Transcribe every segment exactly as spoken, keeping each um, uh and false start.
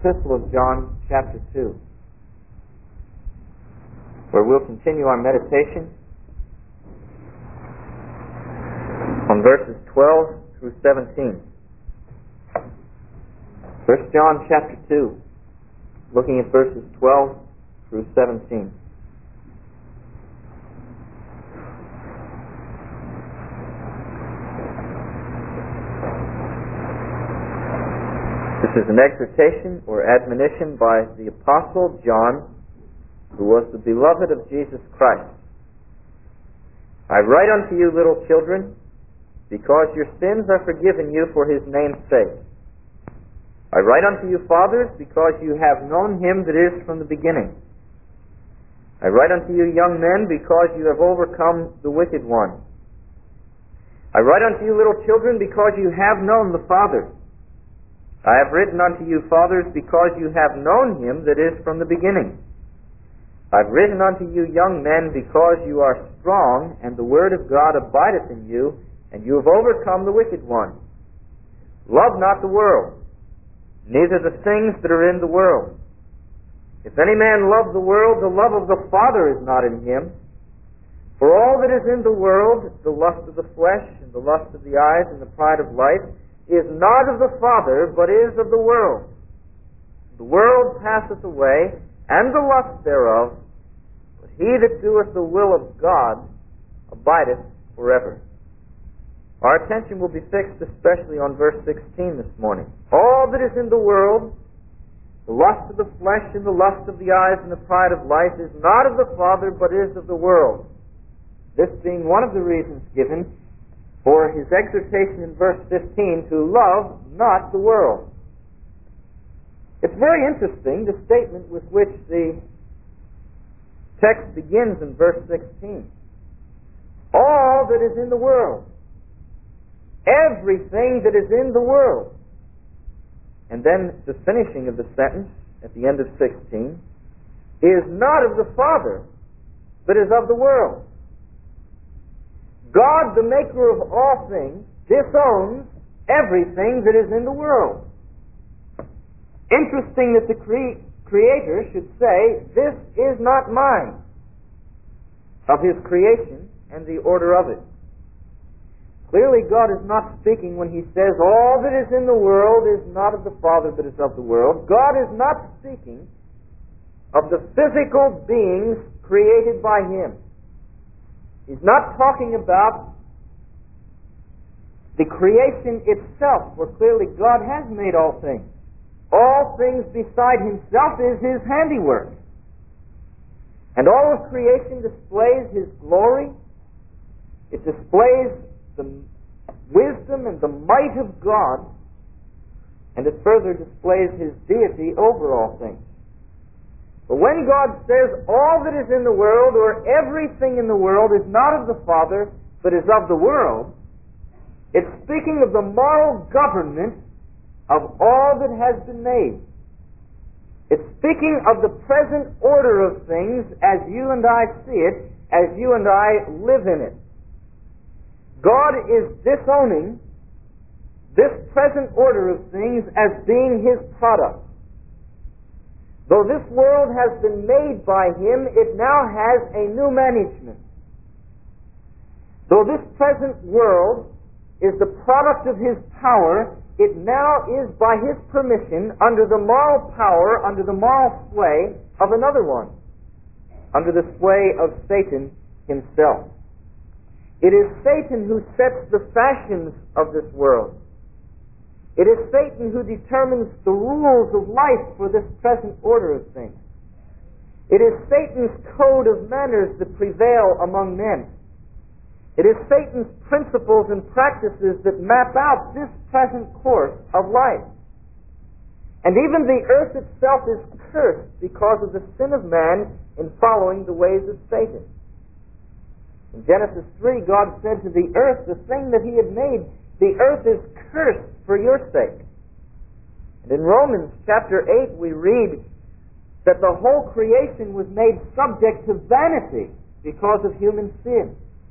Epistle of John, chapter two, where we'll continue our meditation on verses twelve through seventeen. First John chapter two, looking at verses twelve through seventeen. This is an exhortation or admonition by the Apostle John, who was the beloved of Jesus Christ. I write unto you, little children, because your sins are forgiven you for his name's sake. I write unto you, fathers, because you have known him that is from the beginning. I write unto you, young men, because you have overcome the wicked one. I write unto you, little children, because you have known the Father. I have written unto you, fathers, because you have known him that is from the beginning. I have written unto you, young men, because you are strong, and the word of God abideth in you, and you have overcome the wicked one. Love not the world, neither the things that are in the world. If any man love the world, the love of the Father is not in him. For all that is in the world, the lust of the flesh, and the lust of the eyes, and the pride of life, is not of the Father, but is of the world. The world passeth away, and the lust thereof, but he that doeth the will of God abideth forever. Our attention will be fixed especially on verse sixteen this morning. All that is in the world, the lust of the flesh, and the lust of the eyes, and the pride of life, is not of the Father, but is of the world. This being one of the reasons given for his exhortation in verse fifteen to love not the world. It's very interesting, the statement with which the text begins in verse sixteen. All that is in the world. Everything that is in the world. And then the finishing of the sentence at the end of sixteen is not of the Father, but is of the world. God, the maker of all things, disowns everything that is in the world. Interesting that the cre- Creator should say, this is not mine, of his creation and the order of it. Clearly God is not speaking when he says all that is in the world is not of the Father but is of the world. God is not speaking of the physical beings created by him. He's not talking about the creation itself, where clearly God has made all things. All things beside himself is his handiwork. And all of creation displays his glory. It displays the wisdom and the might of God. And it further displays his deity over all things. But when God says all that is in the world, or everything in the world, is not of the Father, but is of the world, it's speaking of the moral government of all that has been made. It's speaking of the present order of things as you and I see it, as you and I live in it. God is disowning this present order of things as being his product. Though this world has been made by him, it now has a new management. Though this present world is the product of his power, it now is by his permission under the moral power, under the moral sway of another one, under the sway of Satan himself. It is Satan who sets the fashions of this world. It is Satan who determines the rules of life for this present order of things. It is Satan's code of manners that prevail among men. It is Satan's principles and practices that map out this present course of life. And even the earth itself is cursed because of the sin of man in following the ways of Satan. In Genesis three, God said to the earth, the thing that he had made, the earth is cursed for your sake. And in Romans chapter eight we read that the whole creation was made subject to vanity because of human sin.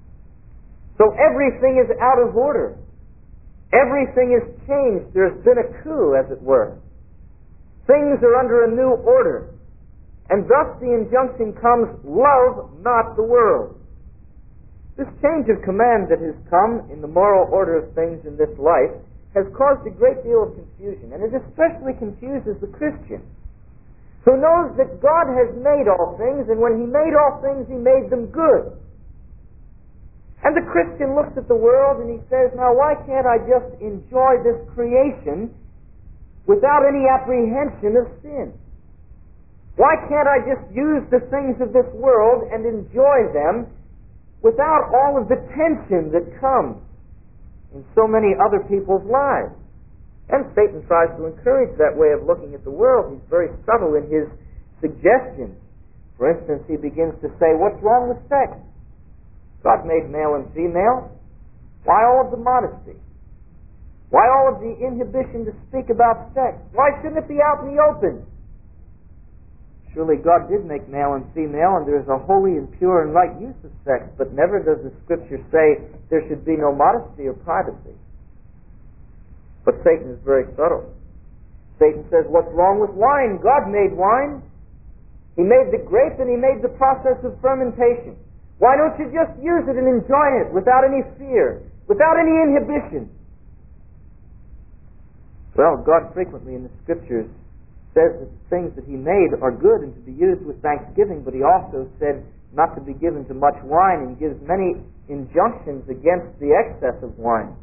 So everything is out of order. Everything is changed. There's been a coup, as it were. Things are under a new order. And thus the injunction comes, love not the world. This change of command that has come in the moral order of things in this life has caused a great deal of confusion, and it especially confuses the Christian, who knows that God has made all things, and when He made all things, He made them good. And the Christian looks at the world and he says, now why can't I just enjoy this creation without any apprehension of sin? Why can't I just use the things of this world and enjoy them without all of the tension that comes in so many other people's lives? And Satan tries to encourage that way of looking at the world. He's very subtle in his suggestions. For instance, he begins to say, what's wrong with sex? God made male and female. Why all of the modesty? Why all of the inhibition to speak about sex? Why shouldn't it be out in the open? Surely God did make male and female, and there is a holy and pure and right use of sex, but never does the Scripture say there should be no modesty or privacy. But Satan is very subtle. Satan says, what's wrong with wine? God made wine. He made the grape and He made the process of fermentation. Why don't you just use it and enjoy it without any fear, without any inhibition? Well, God frequently in the Scriptures says that the things that He made are good and to be used with thanksgiving, but He also said not to be given to much wine, and gives many injunctions against the excess of wine.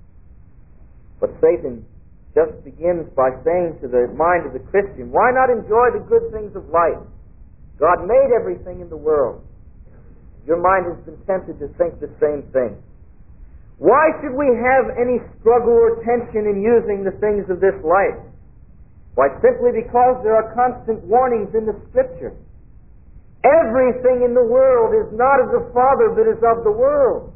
But Satan just begins by saying to the mind of the Christian, why not enjoy the good things of life? God made everything in the world. Your mind has been tempted to think the same thing. Why should we have any struggle or tension in using the things of this life? Why, simply because there are constant warnings in the Scripture. Everything in the world is not of the Father, but is of the world.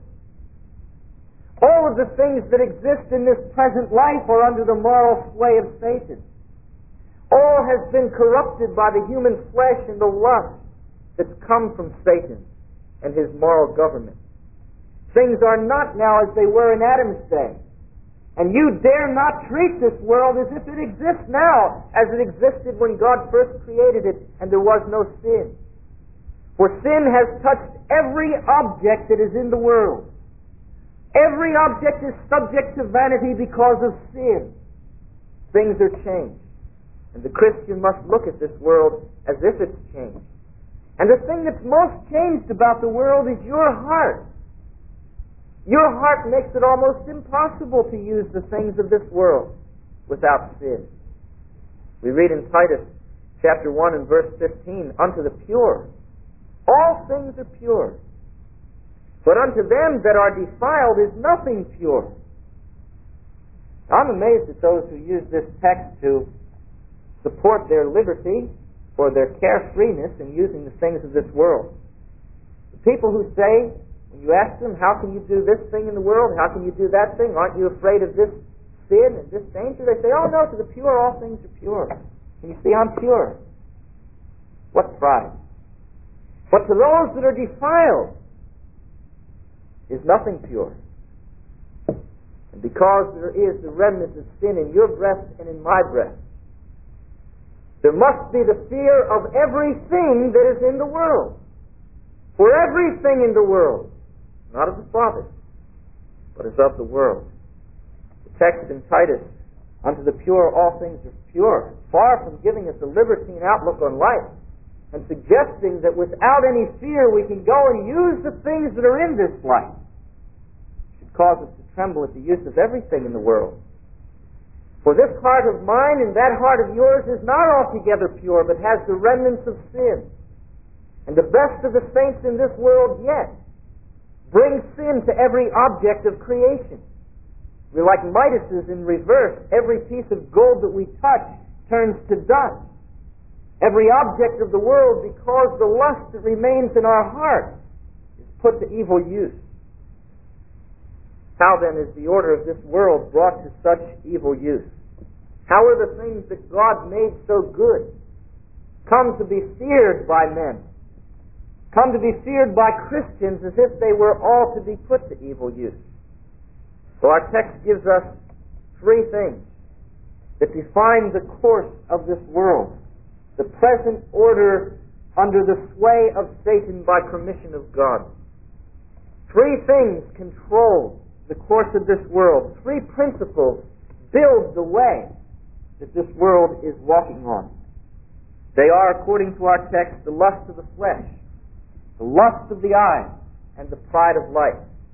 All of the things that exist in this present life are under the moral sway of Satan. All has been corrupted by the human flesh and the lust that's come from Satan and his moral government. Things are not now as they were in Adam's day. And you dare not treat this world as if it exists now, as it existed when God first created it and there was no sin. For sin has touched every object that is in the world. Every object is subject to vanity because of sin. Things are changed. And the Christian must look at this world as if it's changed. And the thing that's most changed about the world is your heart. Your heart makes it almost impossible to use the things of this world without sin. We read in Titus chapter one and verse fifteen, unto the pure, all things are pure. But unto them that are defiled is nothing pure. I'm amazed at those who use this text to support their liberty or their carefreeness in using the things of this world. The people who say, when you ask them, how can you do this thing in the world? How can you do that thing? Aren't you afraid of this sin and this danger? They say, oh no, to the pure all things are pure. Can you see I'm pure? What pride. But to those that are defiled is nothing pure. And because there is the remnant of sin in your breast and in my breast, there must be the fear of everything that is in the world. For everything in the world, not of the Father, but is of the world. The text in Titus, unto the pure all things are pure, far from giving us a libertine outlook on life and suggesting that without any fear we can go and use the things that are in this life, should cause us to tremble at the use of everything in the world. For this heart of mine and that heart of yours is not altogether pure, but has the remnants of sin. And the best of the saints in this world yet bring sin to every object of creation. We're like Midases in reverse. Every piece of gold that we touch turns to dust. Every object of the world, because the lust that remains in our heart is put to evil use. How then is the order of this world brought to such evil use? How are the things that God made so good come to be feared by men? Come to be feared by Christians as if they were all to be put to evil use? So our text gives us three things that define the course of this world, the present order under the sway of Satan by permission of God. Three things control the course of this world. Three principles build the way that this world is walking on. They are, according to our text, the lust of the flesh, the lust of the eyes, and the pride of life.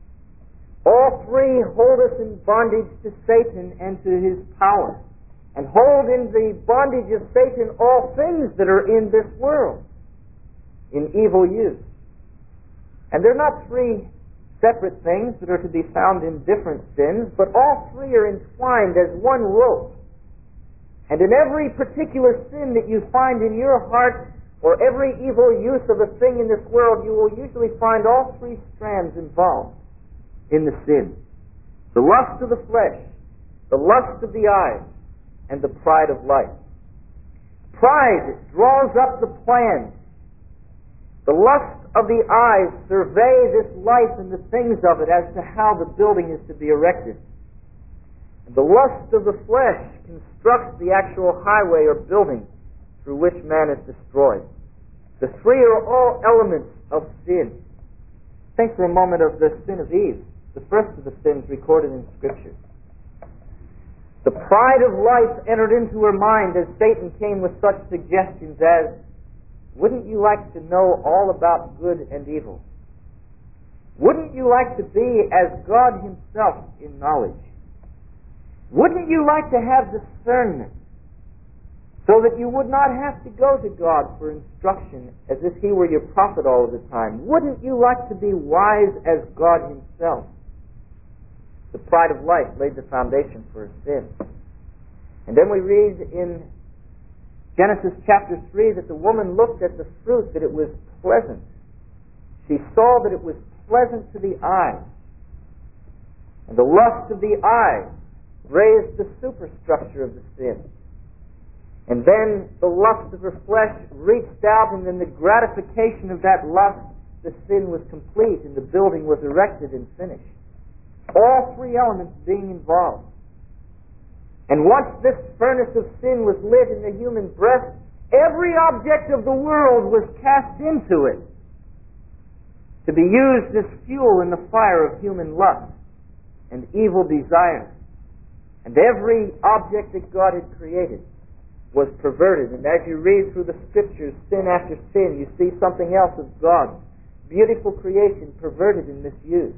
All three hold us in bondage to Satan and to his power, and hold in the bondage of Satan all things that are in this world in evil use. And they're not three separate things that are to be found in different sins, but all three are entwined as one rope. And in every particular sin that you find in your heart, or every evil use of a thing in this world, you will usually find all three strands involved in the sin. The lust of the flesh, the lust of the eyes, and the pride of life. Pride draws up the plans. The lust of the eyes survey this life and the things of it as to how the building is to be erected. And the lust of the flesh constructs the actual highway or building through which man is destroyed. The three are all elements of sin. Think for a moment of the sin of Eve, the first of the sins recorded in Scripture. The pride of life entered into her mind as Satan came with such suggestions as, wouldn't you like to know all about good and evil? Wouldn't you like to be as God himself in knowledge? Wouldn't you like to have discernment so that you would not have to go to God for instruction as if he were your prophet all of the time? Wouldn't you like to be wise as God himself? The pride of life laid the foundation for her sin. And then we read in Genesis chapter three that the woman looked at the fruit, that it was pleasant. She saw that it was pleasant to the eyes. And the lust of the eyes raised the superstructure of the sin. And then the lust of her flesh reached out, and then the gratification of that lust, the sin was complete and the building was erected and finished. All three elements being involved. And once this furnace of sin was lit in the human breast, every object of the world was cast into it to be used as fuel in the fire of human lust and evil desire. And every object that God had created was perverted. And as you read through the Scriptures, sin after sin, you see something else of God's beautiful creation perverted and misused.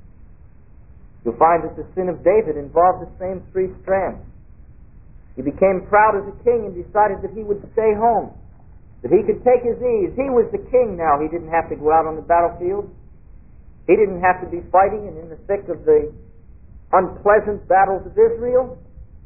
You'll find that the sin of David involved the same three strands. He became proud as a king and decided that he would stay home, that he could take his ease. He was the king now. He didn't have to go out on the battlefield. He didn't have to be fighting and in the thick of the unpleasant battles of Israel.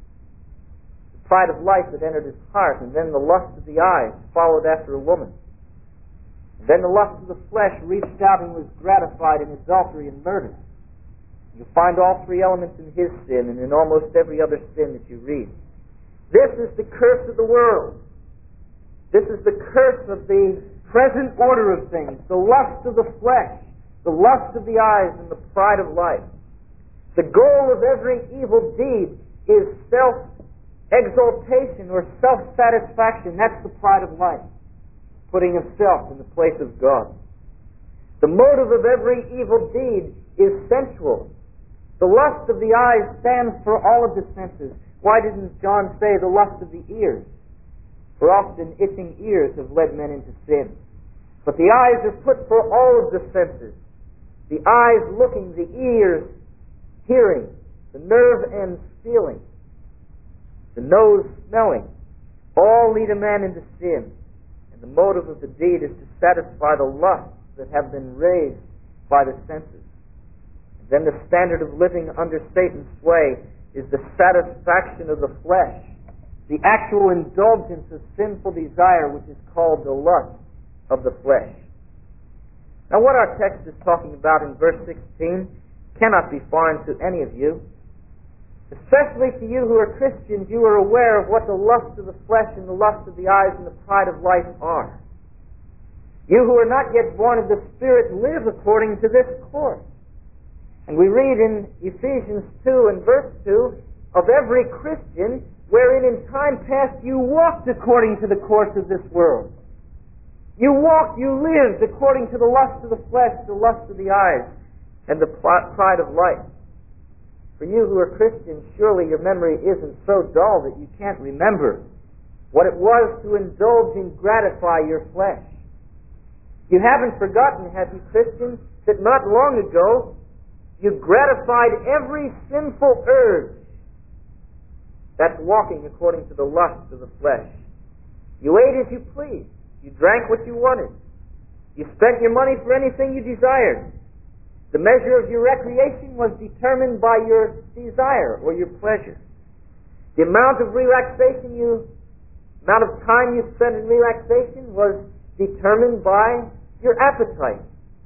The pride of life had entered his heart, and then the lust of the eyes followed after a woman. And then the lust of the flesh reached out and was gratified in adultery and murder. You find all three elements in his sin and in almost every other sin that you read. This is the curse of the world. This is the curse of the present order of things, the lust of the flesh, the lust of the eyes, and the pride of life. The goal of every evil deed is self-exaltation or self-satisfaction. That's the pride of life, putting of self in the place of God. The motive of every evil deed is sensual. The lust of the eyes stands for all of the senses. Why didn't John say the lust of the ears? For often itching ears have led men into sin. But the eyes are put for all of the senses. The eyes looking, the ears hearing, the nerve ends feeling, the nose smelling, all lead a man into sin. And the motive of the deed is to satisfy the lusts that have been raised by the senses. And then the standard of living under Satan's sway is the satisfaction of the flesh, the actual indulgence of sinful desire, which is called the lust of the flesh. Now, what our text is talking about in verse sixteen cannot be foreign to any of you. Especially to you who are Christians, you are aware of what the lust of the flesh and the lust of the eyes and the pride of life are. You who are not yet born of the Spirit live according to this course. And we read in Ephesians two and verse two, of every Christian wherein in time past you walked according to the course of this world. You walked, you lived according to the lust of the flesh, the lust of the eyes, and the pride of life. For you who are Christians, surely your memory isn't so dull that you can't remember what it was to indulge and gratify your flesh. You haven't forgotten, have you, Christians, that not long ago you gratified every sinful urge. That's walking according to the lust of the flesh. You ate as you pleased. You drank what you wanted. You spent your money for anything you desired. The measure of your recreation was determined by your desire or your pleasure. The amount of relaxation you, amount of time you spent in relaxation was determined by your appetite.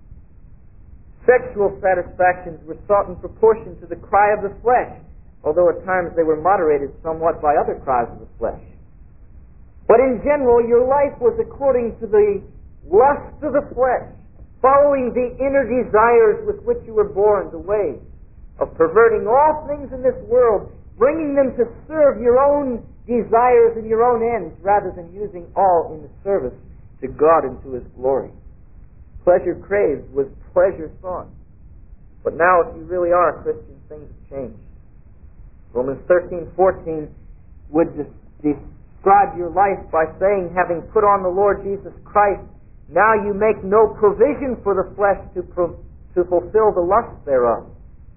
Sexual satisfactions were sought in proportion to the cry of the flesh, although at times they were moderated somewhat by other cries of the flesh. But in general, your life was according to the lust of the flesh, following the inner desires with which you were born, the ways of perverting all things in this world, bringing them to serve your own desires and your own ends, rather than using all in the service to God and to His glory. Pleasure craved was pleasure sought. But now, if you really are a Christian, things have changed. Romans thirteen fourteen would describe your life by saying, having put on the Lord Jesus Christ, now you make no provision for the flesh to, pro- to fulfill the lust thereof.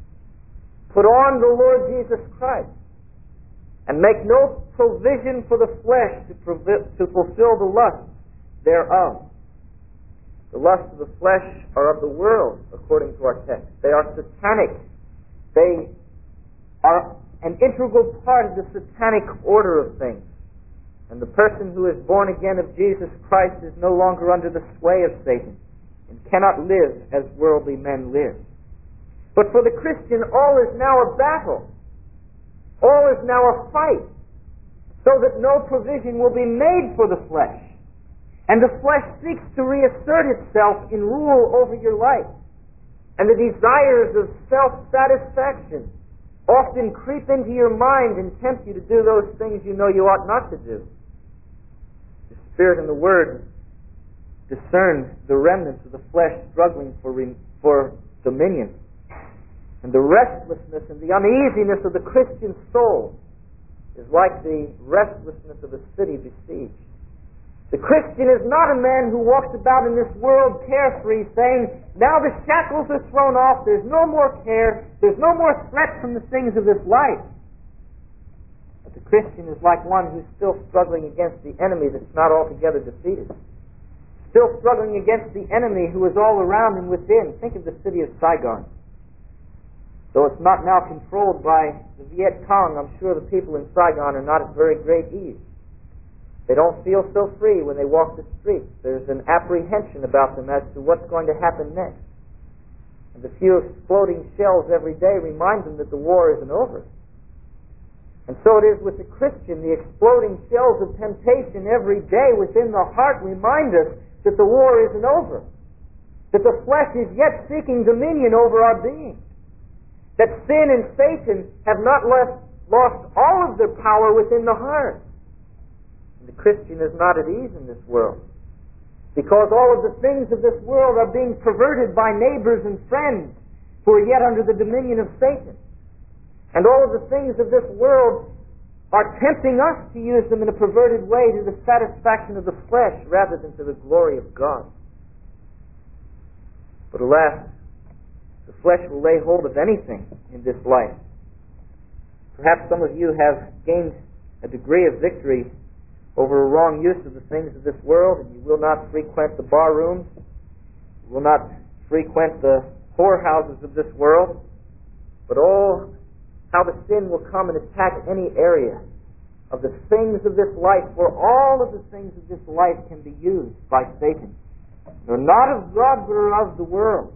Put on the Lord Jesus Christ and make no provision for the flesh to, provi- to fulfill the lust thereof. The lusts of the flesh are of the world, according to our text. They are satanic. They are an integral part of the satanic order of things. And the person who is born again of Jesus Christ is no longer under the sway of Satan and cannot live as worldly men live. But for the Christian, all is now a battle. All is now a fight, so that no provision will be made for the flesh. And the flesh seeks to reassert itself in rule over your life. And the desires of self-satisfaction often creep into your mind and tempt you to do those things you know you ought not to do. The Spirit and the Word discern the remnants of the flesh struggling for, re- for dominion. And the restlessness and the uneasiness of the Christian soul is like the restlessness of a city besieged. The Christian is not a man who walks about in this world carefree saying, now the shackles are thrown off, there's no more care, there's no more threat from the things of this life. But the Christian is like one who's still struggling against the enemy that's not altogether defeated. Still struggling against the enemy who is all around and within. Think of the city of Saigon. Though it's not now controlled by the Viet Cong, I'm sure the people in Saigon are not at very great ease. They don't feel so free when they walk the streets. There's an apprehension about them as to what's going to happen next. And the few exploding shells every day remind them that the war isn't over. And so it is with the Christian. The exploding shells of temptation every day within the heart remind us that the war isn't over. That the flesh is yet seeking dominion over our being. That sin and Satan have not left, lost all of their power within the heart. The Christian is not at ease in this world, because all of the things of this world are being perverted by neighbors and friends who are yet under the dominion of Satan. And all of the things of this world are tempting us to use them in a perverted way to the satisfaction of the flesh rather than to the glory of God. But alas, the flesh will lay hold of anything in this life. Perhaps some of you have gained a degree of victory over a wrong use of the things of this world, and you will not frequent the bar rooms, you will not frequent the whorehouses of this world, but oh, how the sin will come and attack any area of the things of this life, for all of the things of this life can be used by Satan. They're not of God, but are of the world.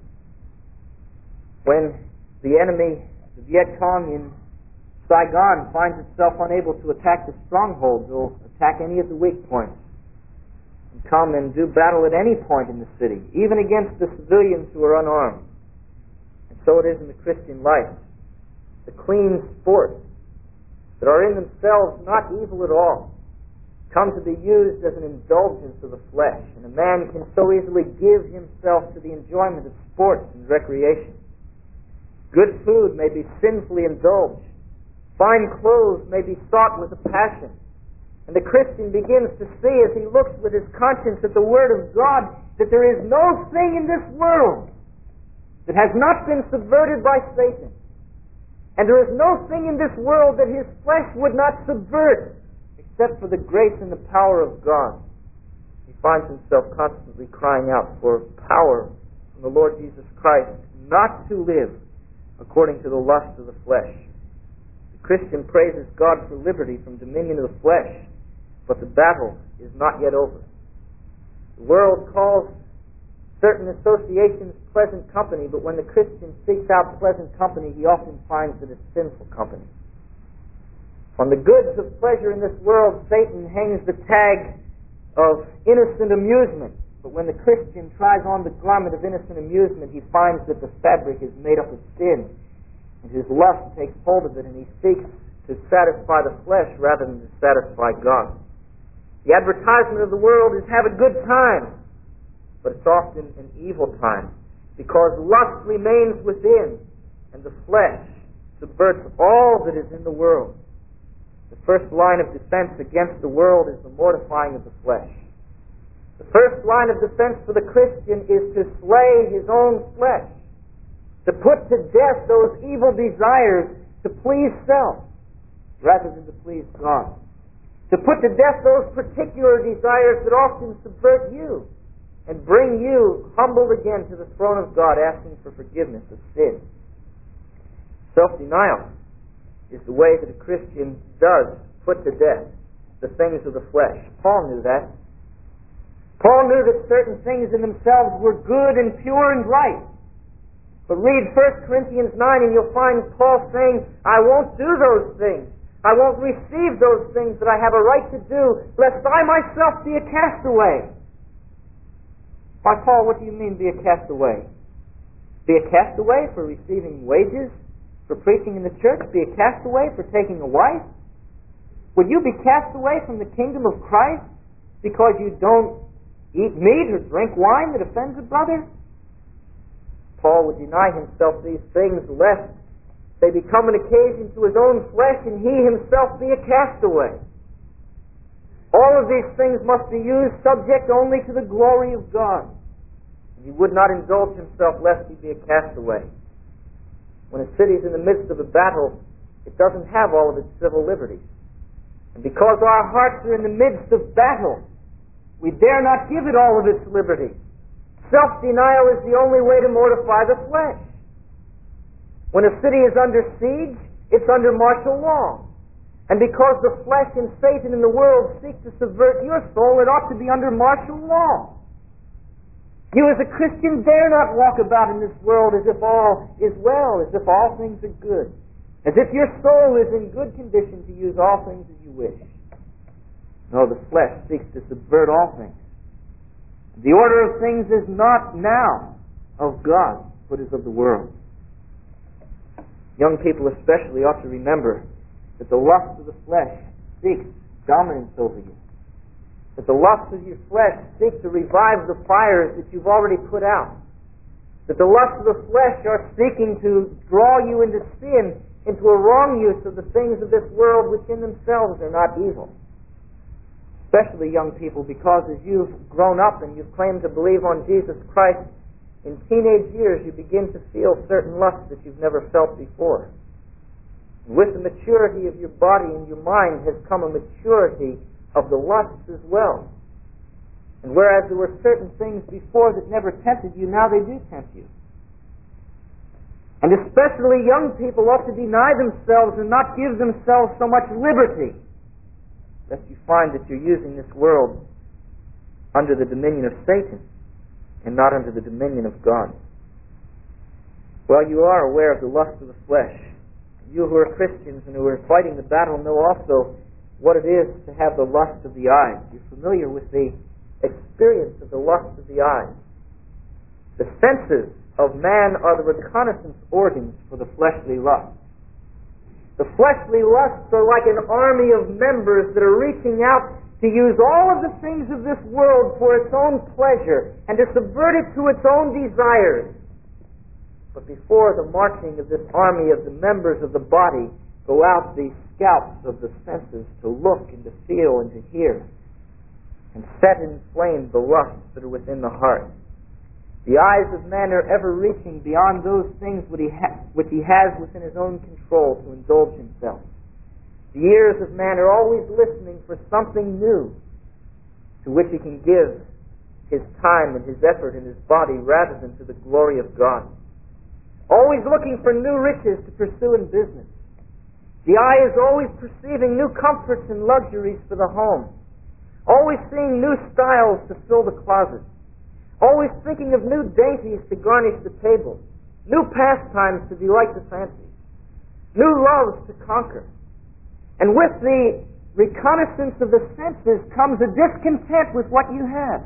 When the enemy, the Viet Cong in Saigon, finds itself unable to attack the strongholds, it will attack any of the weak points and come and do battle at any point in the city, even against the civilians who are unarmed. And so it is in the Christian life. The clean sport, that are in themselves not evil at all, come to be used as an indulgence of the flesh, and a man can so easily give himself to the enjoyment of sports and recreation. Good food may be sinfully indulged. Fine clothes may be sought with a passion. And the Christian begins to see, as he looks with his conscience at the Word of God, that there is no thing in this world that has not been subverted by Satan. And there is no thing in this world that his flesh would not subvert, except for the grace and the power of God. He finds himself constantly crying out for power from the Lord Jesus Christ, not to live according to the lust of the flesh. The Christian praises God for liberty from dominion of the flesh, but the battle is not yet over. The world calls certain associations pleasant company, but when the Christian seeks out pleasant company, he often finds that it's sinful company. On the goods of pleasure in this world, Satan hangs the tag of innocent amusement. But when the Christian tries on the garment of innocent amusement, he finds that the fabric is made up of sin, and his lust takes hold of it, and he seeks to satisfy the flesh rather than to satisfy God. The advertisement of the world is have a good time, but it's often an evil time, because lust remains within, and the flesh subverts all that is in the world. The first line of defense against the world is the mortifying of the flesh. The first line of defense for the Christian is to slay his own flesh, to put to death those evil desires to please self rather than to please God, to put to death those particular desires that often subvert you and bring you humbled again to the throne of God, asking for forgiveness of sin. Self-denial is the way that a Christian does put to death the things of the flesh. Paul knew that. Paul knew that certain things in themselves were good and pure and right. But read First Corinthians nine and you'll find Paul saying, I won't do those things. I won't receive those things that I have a right to do, lest I myself be a castaway. Why, Paul, what do you mean be a castaway? Be a castaway for receiving wages, for preaching in the church? Be a castaway for taking a wife? Would you be cast away from the kingdom of Christ because you don't eat meat or drink wine that offends a brother? Paul would deny himself these things lest they become an occasion to his own flesh and he himself be a castaway. All of these things must be used subject only to the glory of God. He would not indulge himself lest he be a castaway. When a city is in the midst of a battle, it doesn't have all of its civil liberties. And because our hearts are in the midst of battle, we dare not give it all of its liberty. Self-denial is the only way to mortify the flesh. When a city is under siege, it's under martial law. And because the flesh and Satan in the world seek to subvert your soul, it ought to be under martial law. You as a Christian dare not walk about in this world as if all is well, as if all things are good, as if your soul is in good condition to use all things as you wish. No, the flesh seeks to subvert all things. The order of things is not now of God, but is of the world. Young people especially ought to remember that the lust of the flesh seeks dominance over you. That the lust of your flesh seeks to revive the fires that you've already put out. That the lust of the flesh are seeking to draw you into sin, into a wrong use of the things of this world which in themselves are not evil. Especially young people, because as you've grown up and you've claimed to believe on Jesus Christ, in teenage years you begin to feel certain lusts that you've never felt before. With the maturity of your body and your mind has come a maturity of the lusts as well. And whereas there were certain things before that never tempted you, now they do tempt you. And especially young people ought to deny themselves and not give themselves so much liberty, lest you find that you're using this world under the dominion of Satan and not under the dominion of God. Well, you are aware of the lust of the flesh. You who are Christians and who are fighting the battle know also what it is to have the lust of the eyes. You're familiar with the experience of the lust of the eyes. The senses of man are the reconnaissance organs for the fleshly lust. The fleshly lusts are like an army of members that are reaching out to use all of the things of this world for its own pleasure and to subvert it to its own desires. But before the marching of this army of the members of the body go out the scouts of the senses to look and to feel and to hear and set in flame the lusts that are within the heart. The eyes of man are ever reaching beyond those things which he, ha- which he has within his own control to indulge himself. The ears of man are always listening for something new to which he can give his time and his effort and his body rather than to the glory of God. Always looking for new riches to pursue in business. The eye is always perceiving new comforts and luxuries for the home. Always seeing new styles to fill the closet. Always thinking of new dainties to garnish the table, new pastimes to delight the fancy, new loves to conquer. And with the reconnaissance of the senses comes a discontent with what you have.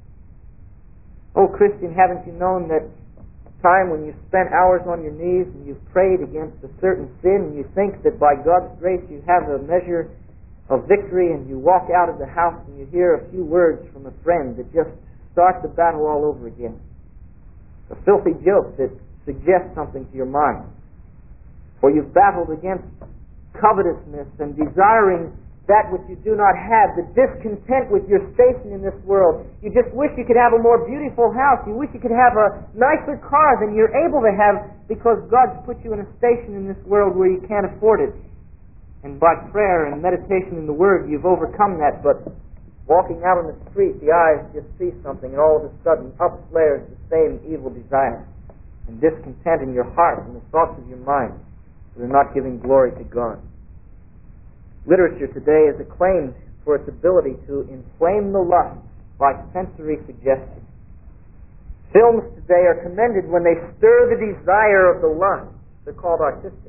Oh, Christian, haven't you known that time when you spent hours on your knees and you've prayed against a certain sin and you think that by God's grace you have a measure of victory and you walk out of the house and you hear a few words from a friend that just start the battle all over again. A filthy joke that suggests something to your mind. Or you've battled against covetousness and desiring that which you do not have, the discontent with your station in this world. You just wish you could have a more beautiful house. You wish you could have a nicer car than you're able to have because God's put you in a station in this world where you can't afford it. And by prayer and meditation in the Word, you've overcome that, but walking out on the street, the eyes just see something, and all of a sudden up flares the same evil desire and discontent in your heart and the thoughts of your mind that are not giving glory to God. Literature today is acclaimed for its ability to inflame the lust by sensory suggestion. Films today are commended when they stir the desire of the lust. They're called artistic.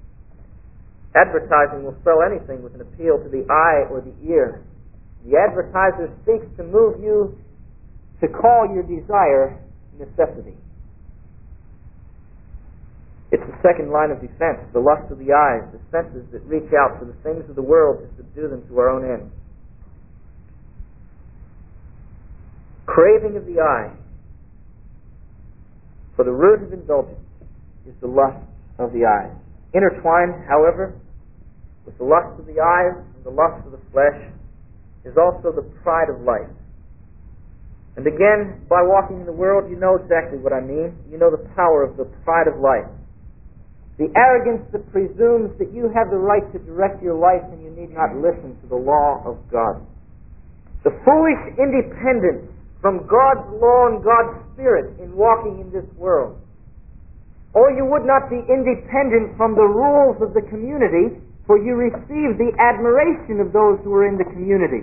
Advertising will sell anything with an appeal to the eye or the ear. The advertiser seeks to move you to call your desire necessity. It's the second line of defense, the lust of the eyes, the senses that reach out for the things of the world to subdue them to our own ends. Craving of the eye. For the root of indulgence is the lust of the eyes. Intertwined, however, with the lust of the eyes and the lust of the flesh is also the pride of life. And again, by walking in the world, you know exactly what I mean. You know the power of the pride of life. The arrogance that presumes that you have the right to direct your life and you need not listen to the law of God. The foolish independence from God's law and God's Spirit in walking in this world. Or you would not be independent from the rules of the community, for you receive the admiration of those who are in the community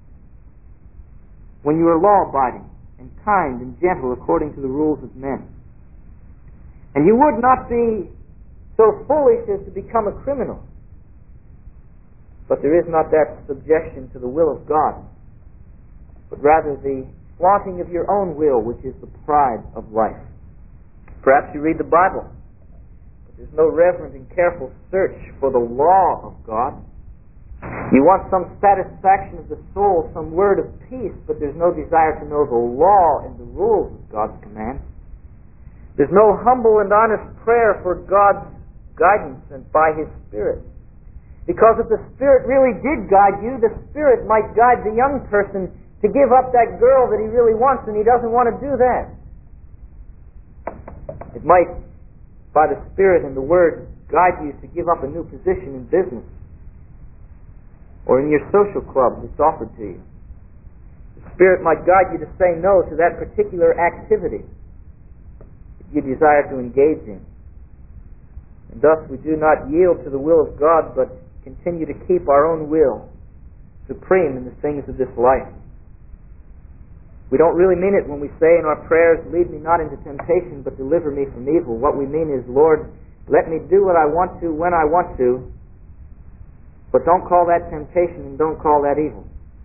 when you are law-abiding and kind and gentle according to the rules of men. And you would not be so foolish as to become a criminal. But there is not that subjection to the will of God, but rather the flaunting of your own will, which is the pride of life. Perhaps you read the Bible, but there's no reverent and careful search for the law of God. You want some satisfaction of the soul, some word of peace, but there's no desire to know the law and the rules of God's commands. There's no humble and honest prayer for God's guidance and by His Spirit. Because if the Spirit really did guide you, the Spirit might guide the young person to give up that girl that he really wants, and he doesn't want to do that. It might, by the Spirit and the Word, guide you to give up a new position in business or in your social club that's offered to you. The Spirit might guide you to say no to that particular activity that you desire to engage in. And thus we do not yield to the will of God, but continue to keep our own will supreme in the things of this life. We don't really mean it when we say in our prayers, lead me not into temptation, but deliver me from evil. What we mean is, Lord, let me do what I want to when I want to, but don't call that temptation and don't call that evil.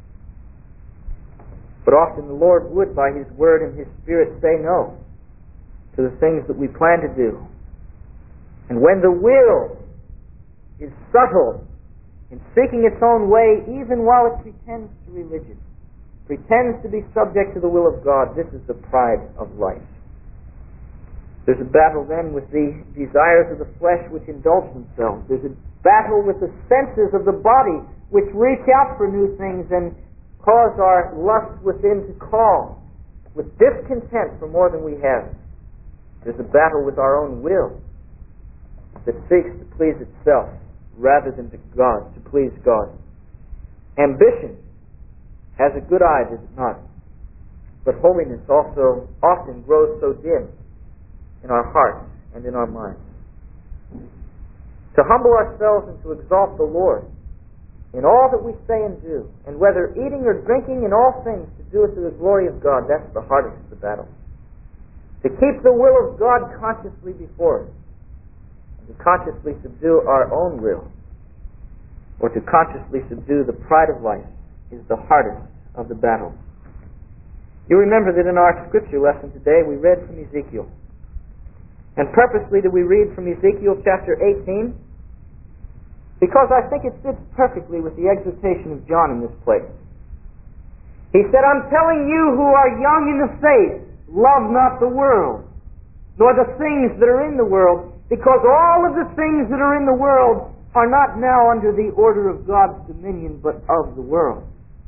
But often the Lord would, by His Word and His Spirit, say no to the things that we plan to do. And when the will is subtle in seeking its own way, even while it pretends to be religion, pretends to be subject to the will of God. This is the pride of life. There's a battle then with the desires of the flesh which indulge themselves. There's a battle with the senses of the body which reach out for new things and cause our lust within to call with discontent for more than we have. There's a battle with our own will that seeks to please itself rather than to God, to please God. Ambition has a good eye, does it not? But holiness also often grows so dim in our hearts and in our minds. To humble ourselves and to exalt the Lord in all that we say and do, and whether eating or drinking, in all things to do it to the glory of God, that's the hardest of the battle. To keep the will of God consciously before us, and to consciously subdue our own will, or to consciously subdue the pride of life, is the hardest of the battles. You remember that in our scripture lesson today we read from Ezekiel. And purposely did we read from Ezekiel chapter eighteen, because I think it fits perfectly with the exhortation of John in this place. He said, I'm telling you who are young in the faith, love not the world, nor the things that are in the world, because all of the things that are in the world are not now under the order of God's dominion, but of the world.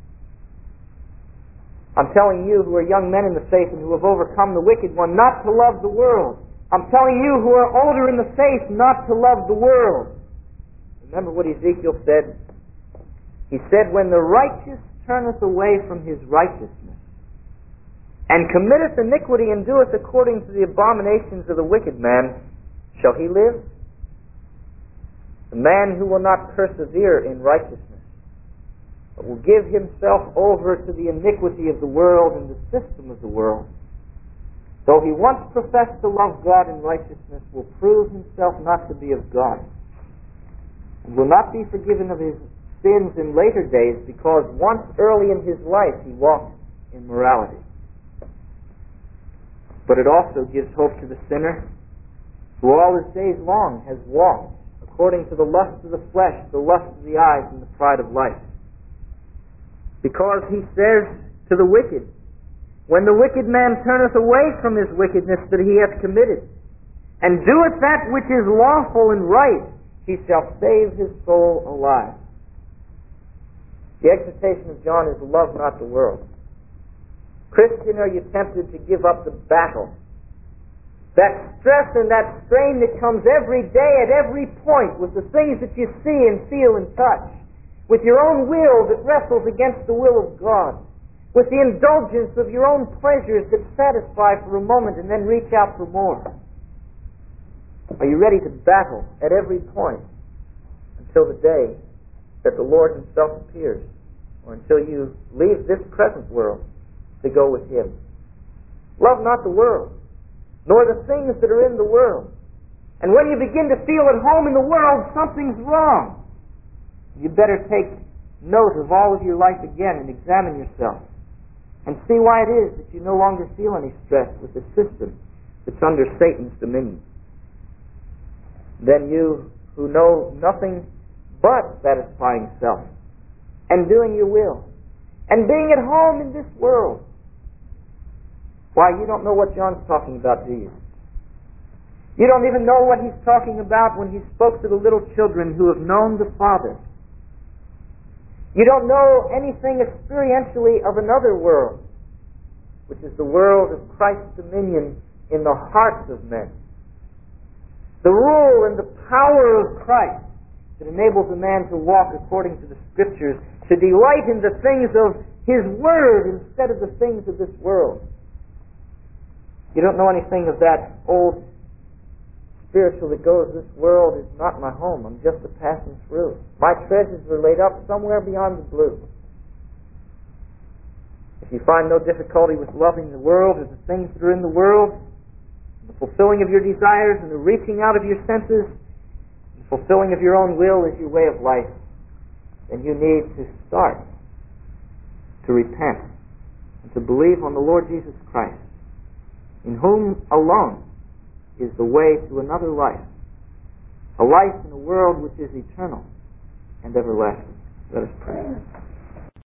I'm telling you who are young men in the faith and who have overcome the wicked one, not to love the world. I'm telling you who are older in the faith not to love the world. Remember what Ezekiel said? He said, when the righteous turneth away from his righteousness, and committeth iniquity and doeth according to the abominations of the wicked man, shall he live? The man who will not persevere in righteousness, but will give himself over to the iniquity of the world and the system of the world, though he once professed to love God in righteousness, will prove himself not to be of God, and will not be forgiven of his sins in later days, because once early in his life he walked in morality. But it also gives hope to the sinner who all his days long has walked according to the lust of the flesh, the lust of the eyes, and the pride of life. Because he says to the wicked, when the wicked man turneth away from his wickedness that he hath committed, and doeth that which is lawful and right, he shall save his soul alive. The exhortation of John is love not the world. Christian, are you tempted to give up the battle? That stress and that strain that comes every day at every point with the things that you see and feel and touch, with your own will that wrestles against the will of God, with the indulgence of your own pleasures that satisfy for a moment and then reach out for more. Are you ready to battle at every point until the day that the Lord himself appears, or until you leave this present world to go with him? Love not the world, nor the things that are in the world. And when you begin to feel at home in the world, something's wrong. You better take note of all of your life again and examine yourself and see why it is that you no longer feel any stress with the system that's under Satan's dominion. Then you who know nothing but satisfying self and doing your will and being at home in this world. Why, you don't know what John's talking about, do you? You don't even know what he's talking about when he spoke to the little children who have known the Father. You don't know anything experientially of another world, which is the world of Christ's dominion in the hearts of men. The rule and the power of Christ that enables a man to walk according to the Scriptures, to delight in the things of his Word instead of the things of this world. You don't know anything of that old spiritual that goes, this world is not my home, I'm just a passing through. My treasures are laid up somewhere beyond the blue. If you find no difficulty with loving the world or the things that are in the world, the fulfilling of your desires and the reaching out of your senses, the fulfilling of your own will is your way of life, then you need to start to repent and to believe on the Lord Jesus Christ, in whom alone is the way to another life, a life in a world which is eternal and everlasting. Let us pray.